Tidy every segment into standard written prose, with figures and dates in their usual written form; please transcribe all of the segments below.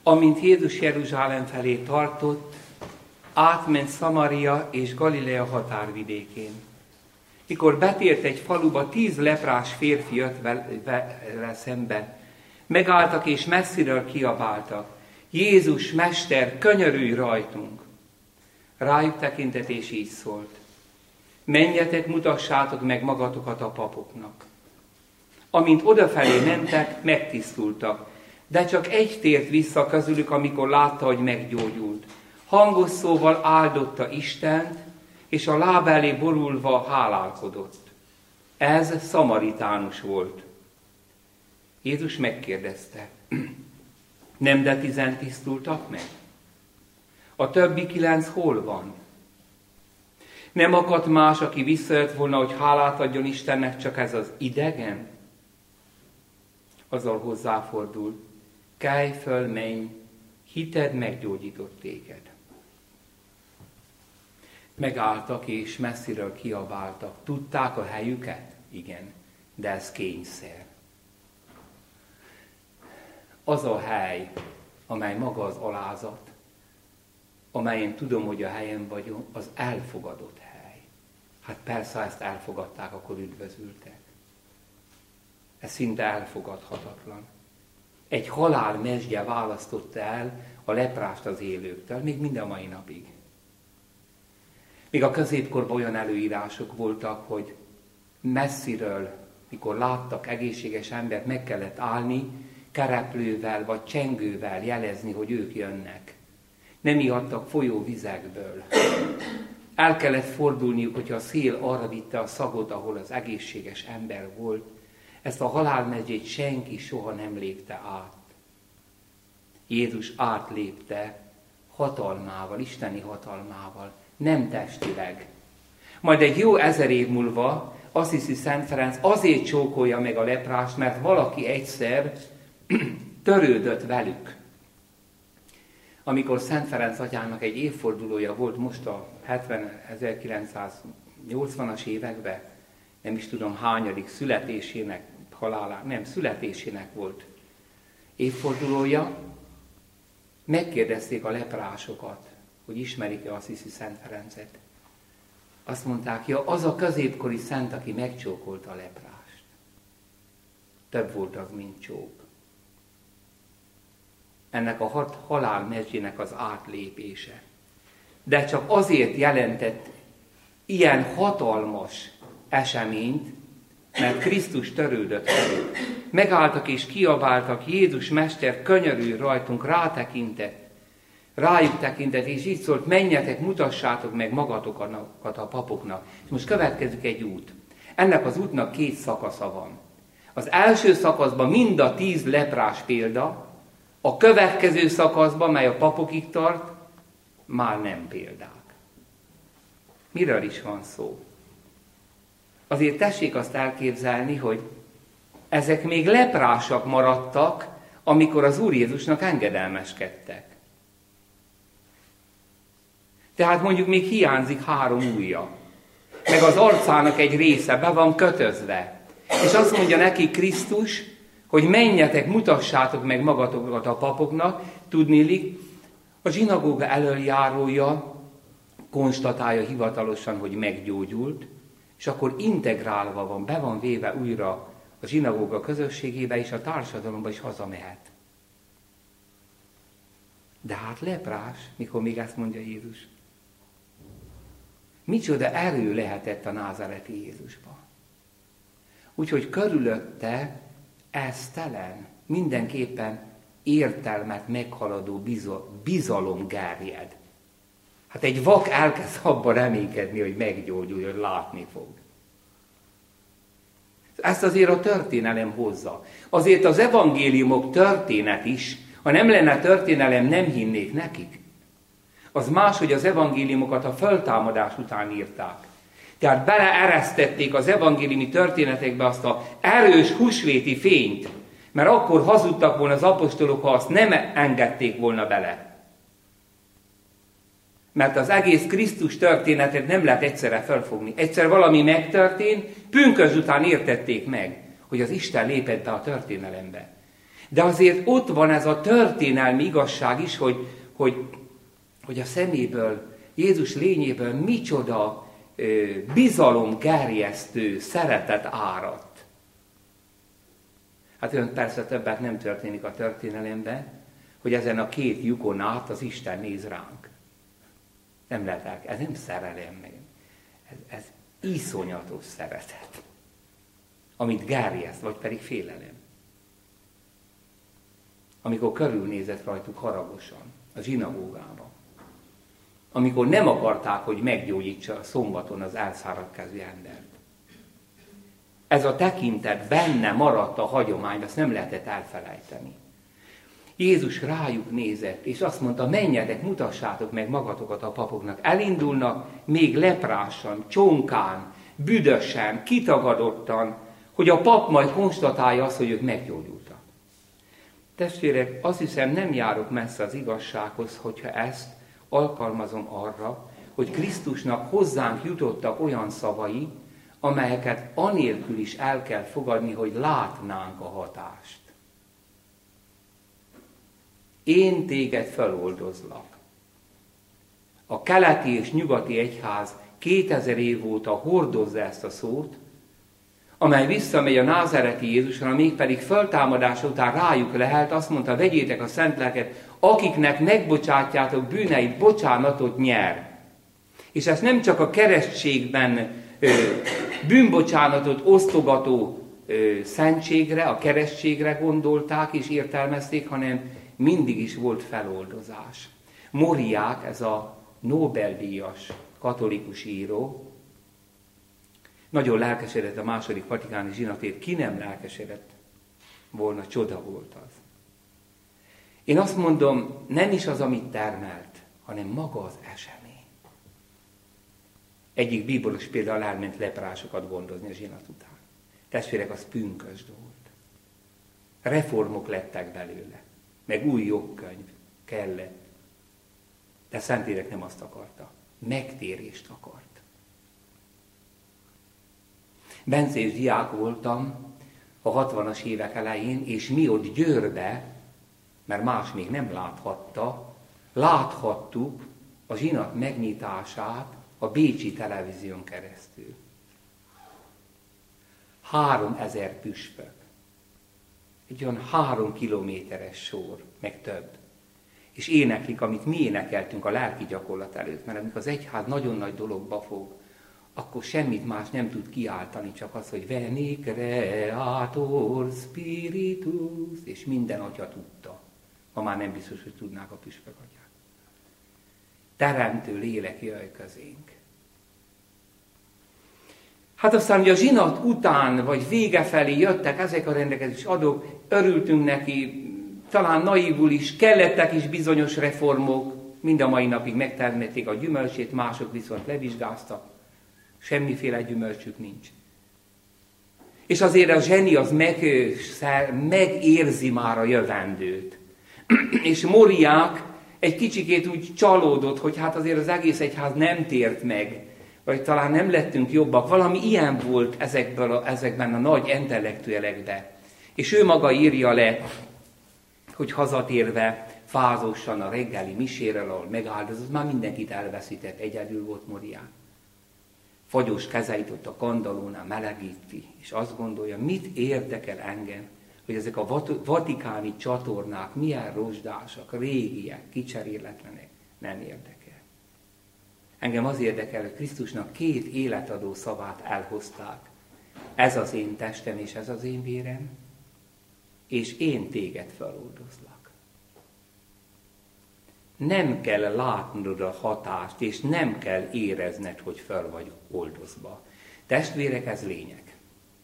Amint Jézus Jeruzsálem felé tartott, átment Szamaria és Galilea határvidékén. Mikor betért egy faluba, 10 leprás férfi jött vele szembe. Megálltak és messziről kiabáltak: Jézus, Mester, könyörülj rajtunk! Rájuk tekintett és így szólt: menjetek, mutassátok meg magatokat a papoknak. Amint odafelé mentek, megtisztultak, de csak egy tért vissza közülük, amikor látta, hogy meggyógyult. Hangos szóval áldotta Istent, és a lába elé borulva hálálkodott. Ez szamaritánus volt. Jézus megkérdezte: nem de 10 tisztultak meg? A többi 9 hol van? Nem akadt más, aki visszajött volna, hogy hálát adjon Istennek, csak ez az idegen? Azzal hozzáfordul: kelj föl, menj, hited meggyógyított téged. Megálltak és messziről kiabáltak. Tudták a helyüket? Igen, de ez kényszer. Az a hely, amely maga az alázat, amelyen tudom, hogy a helyen vagyok, az elfogadott hely. Hát persze, ha ezt elfogadták, akkor üdvözültek. Ez szinte elfogadhatatlan. Egy halál mesdje választotta el a leprást az élőktől, még mind a mai napig. Még a középkorban olyan előírások voltak, hogy messziről, mikor láttak egészséges embert, meg kellett állni, kereplővel vagy csengővel jelezni, hogy ők jönnek. Nem ihattak folyóvizekből. El kellett fordulniuk, hogyha a szél arra vitte a szagot, ahol az egészséges ember volt. Ezt a halálmezgyét senki soha nem lépte át. Jézus átlépte hatalmával, isteni hatalmával, nem testileg. Majd egy jó 1000 év múlva Assisi Szent Ferenc azért csókolja meg a leprást, mert valaki egyszer törődött velük. Amikor Szent Ferenc atyának egy évfordulója volt most a 1980-as években, nem is tudom hányadik születésének, születésének volt évfordulója, megkérdezték a leprásokat, hogy ismerik-e Assisi Szent Ferencet. Azt mondták: ja, az a középkori szent, aki megcsókolta a leprást. Több volt az, mint csók. Ennek a halálmezgyének az átlépése. De csak azért jelentett ilyen hatalmas eseményt, mert Krisztus törődött velük. Megálltak és kiabáltak: Jézus, Mester, könyörülj rajtunk! Rájuk tekintett, és így szólt: menjetek, mutassátok meg magatokat a papoknak. És most következik egy út. Ennek az útnak 2 szakasza van. Az első szakaszban mind a 10 leprás példa, a következő szakaszban, mely a papokig tart, már nem példák. Miről is van szó? Azért tessék azt elképzelni, hogy ezek még leprásak maradtak, amikor az Úr Jézusnak engedelmeskedtek. Tehát mondjuk még hiányzik 3 ujja, meg az arcának egy része be van kötözve. És azt mondja neki Krisztus, hogy menjetek, mutassátok meg magatokat a papoknak. Tudniillik, a zsinagóga elöljárója konstatálja hivatalosan, hogy meggyógyult, és akkor integrálva van, be van véve újra a zsinagóga közösségébe, és a társadalomba is hazamehet. De hát leprás, mikor még ezt mondja Jézus. Micsoda erő lehetett a názáreti Jézusban. Úgyhogy körülötte esztelen, mindenképpen értelmet meghaladó bizalom gerjed. Hát egy vak elkezd abban reménykedni, hogy meggyógyul, hogy látni fog. Ezt azért a történelem hozza. Azért az evangéliumok történet is, ha nem lenne történelem, nem hinnék nekik. Az más, hogy az evangéliumokat a föltámadás után írták. Tehát beleeresztették az evangéliumi történetekbe azt az erős húsvéti fényt, mert akkor hazudtak volna az apostolok, ha azt nem engedték volna bele. Mert az egész Krisztus történetet nem lehet egyszerre felfogni. Egyszer valami megtörtént, pünkösd után értették meg, hogy az Isten lépett be a történelembe. De azért ott van ez a történelmi igazság is, hogy a szeméből, Jézus lényéből micsoda bizalomgerjesztő szeretet áradt. Hát olyan persze többet nem történik a történelemben, hogy ezen a két lyukon át az Isten néz ránk. Nem lehet el, ez nem szerelem, ez iszonyatos szeretet, amit gerjeszt, vagy pedig félelem. Amikor körülnézett rajtuk haragosan a zsinagógában, amikor nem akarták, hogy meggyógyítsa a szombaton az elszáradt kezű embert. Ez a tekintet benne maradt a hagyományban, ezt nem lehetett elfelejteni. Jézus rájuk nézett, és azt mondta, menjetek, mutassátok meg magatokat a papoknak. Elindulnak még leprásan, csonkán, büdösen, kitagadottan, hogy a pap majd konstatálja azt, hogy ők meggyógyultak. Testvérek, azt hiszem, nem járok messze az igazsághoz, hogyha ezt alkalmazom arra, hogy Krisztusnak hozzánk jutottak olyan szavai, amelyeket anélkül is el kell fogadni, hogy látnánk a hatást. Én téged feloldozlak. A keleti és nyugati egyház 2000 év óta hordozza ezt a szót, amely visszamegy a názáreti Jézusra, mégpedig föltámadása után rájuk lehelt, azt mondta, vegyétek a szent lelket, akiknek megbocsátjátok bűneit, bocsánatot nyer. És ezt nem csak a keresztségben bűnbocsánatot osztogató szentségre, a keresztségre gondolták és értelmezték, hanem mindig is volt feloldozás. Moriák, ez a Nobel-díjas katolikus író, nagyon lelkesedett a második vatikáni zsinatért, ki nem lelkesedett volna, csoda volt az. Én azt mondom, nem is az, amit termelt, hanem maga az esemény. Egyik bíboros például elment leprásokat gondozni a zsinat után. Testvérek, az pünkösd volt. Reformok lettek belőle, meg új jogkönyv kellett. De Szentlélek nem azt akarta, megtérést akart. Bencés diák voltam a 60-as évek elején, és mi ott Győrbe, mert más még nem láthatta, láthattuk a zsinat megnyitását a bécsi televízión keresztül. 3000 püspök. Egy olyan 3 kilométeres sor, meg több. És éneklik, amit mi énekeltünk a lelki gyakorlat előtt, mert amikor az egyház nagyon nagy dologba fog, akkor semmit más nem tud kiáltani, csak az, hogy Veni Creator Spiritus, és minden atya tudta. Ma már nem biztos, hogy tudnák a püspök atyák. Teremtő lélek, jöjj közénk. Hát aztán ugye a zsinat után, vagy vége felé jöttek ezek a rendelkezés adók, örültünk neki, talán naívul is, kellettek is bizonyos reformok, mind a mai napig megtermették a gyümölcsét, mások viszont levizsgáztak. Semmiféle gyümölcsük nincs. És azért a zseni az megérzi már a jövendőt. És Moriák egy kicsikét úgy csalódott, hogy hát azért az egész egyház nem tért meg, vagy talán nem lettünk jobbak. Valami ilyen volt ezekben a nagy intellektuelekben. És ő maga írja le, hogy hazatérve fázosan a reggeli miséről, ahol megáldozott, már mindenkit elveszített, egyedül volt Moriák. Fagyos kezeit ott a kandallónál melegíti, és azt gondolja, mit érdekel engem, hogy ezek a vatikáni csatornák milyen rozsdásak, régiek, kicseréletlenek, nem érdekel. Engem az érdekel, hogy Krisztusnak 2 életadó szavát elhozták. Ez az én testem, és ez az én vérem, és én téged feloldozlak. Nem kell látnod a hatást, és nem kell érezned, hogy fel vagy oldozva. Testvérek, ez lényeg.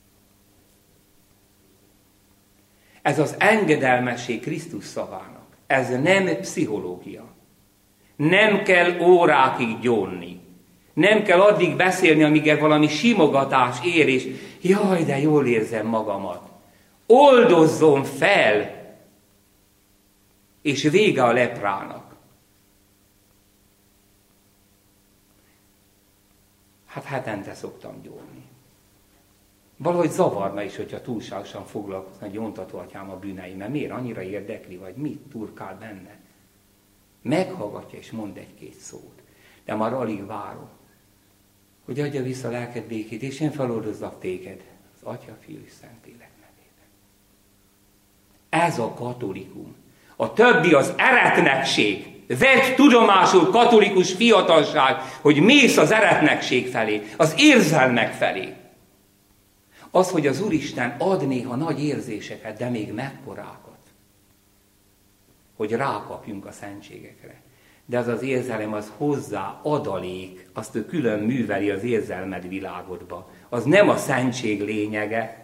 Ez az engedelmesség Krisztus szavának. Ez nem pszichológia. Nem kell órákig gyónni. Nem kell addig beszélni, amíg valami simogatás ér, és jaj, de jól érzem magamat. Oldozzon fel, és vége a leprának. Hát hetente szoktam gyónni. Valahogy zavarna is, hogyha túlságosan foglalkozna egy gyóntató atyám a bűnei, mert miért annyira érdekli, vagy mit turkál benne. Meghallgatja és mond egy-két szót, de már alig várom, hogy adja vissza a lelked békét, és én feloldozzak téged az Atya, Fiú és Szentlélek nevében. Ez a katolikum. A többi az eretnekség. Vedd tudomásul, katolikus fiatalság, hogy mész az eretnekség felé, az érzelmek felé. Az, hogy az Úristen ad néha nagy érzéseket, de még mekkorákat, hogy rákapjunk a szentségekre. De az az érzelem, az hozzá adalék, azt ő külön műveli az érzelmed világodba. Az nem a szentség lényege.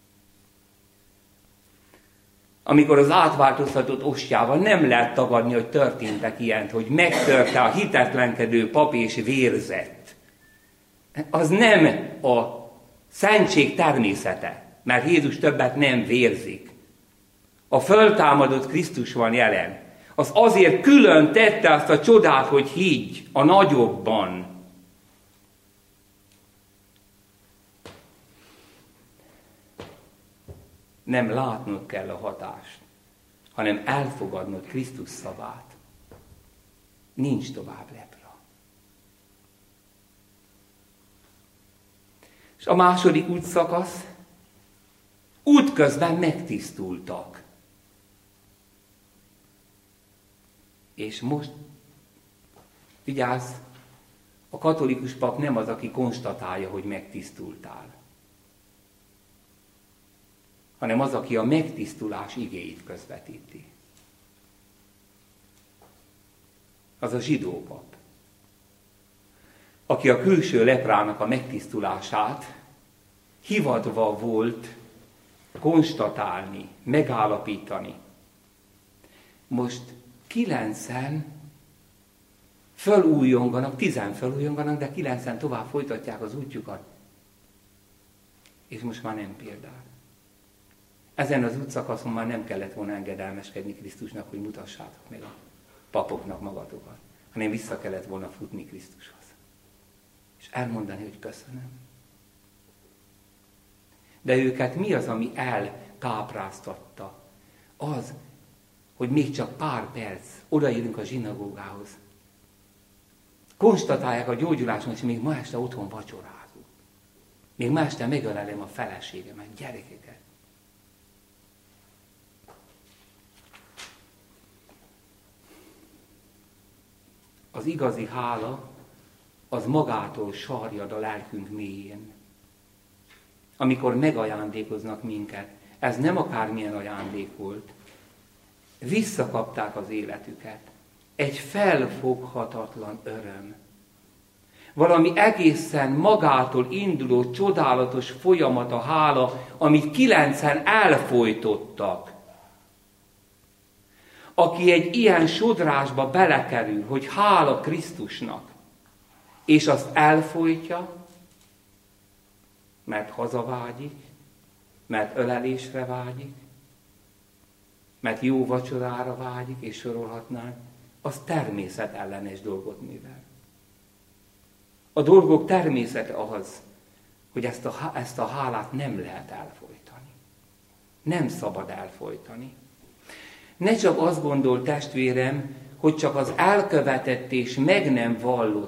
Amikor az átváltoztatott ostjával nem lehet tagadni, hogy történtek ilyent, hogy megtörte a hitetlenkedő pap és vérzett. Az nem a szentség természete, mert Jézus többet nem vérzik. A föltámadott Krisztus van jelen. Az azért külön tette azt a csodát, hogy higgy a nagyobban. Nem látnod kell a hatást, hanem elfogadnod Krisztus szavát. Nincs tovább lepra. És a második útszakasz, útközben megtisztultak. És most, vigyázz, a katolikus pap nem az, aki konstatálja, hogy megtisztultál, hanem az, aki a megtisztulás igéit közvetíti. Az a zsidó pap, aki a külső leprának a megtisztulását hivatva volt konstatálni, megállapítani. Most 9-en fölújonganak, 10 fölújonganak, de 9-en tovább folytatják az útjukat. És most már nem példál. Ezen az útszakaszon már nem kellett volna engedelmeskedni Krisztusnak, hogy mutassátok meg a papoknak magatokat, hanem vissza kellett volna futni Krisztushoz. És elmondani, hogy köszönöm. De őket mi az, ami elkápráztatta? Az, hogy még csak pár perc odaérünk a zsinagógához. Konstatálják a gyógyuláson, hogy még ma este otthon vacsorázunk. Még ma este megölelem a feleségemet, gyerekeket. Az igazi hála, az magától sarjad a lelkünk mélyén. Amikor megajándékoznak minket, ez nem akármilyen ajándék volt. Visszakapták az életüket. Egy felfoghatatlan öröm. Valami egészen magától induló, csodálatos folyamat a hála, amit 9-en elfojtottak. Aki egy ilyen sodrásba belekerül, hogy hála Krisztusnak, és azt elfojtja, mert hazavágyik, mert ölelésre vágyik, mert jó vacsorára vágyik, és sorolhatnánk, az természetellenes dolgot művel. A dolgok természete az, hogy ezt a hálát nem lehet elfojtani. Nem szabad elfojtani. Ne csak azt gondol, testvérem, hogy csak az elkövetett és meg nem vallott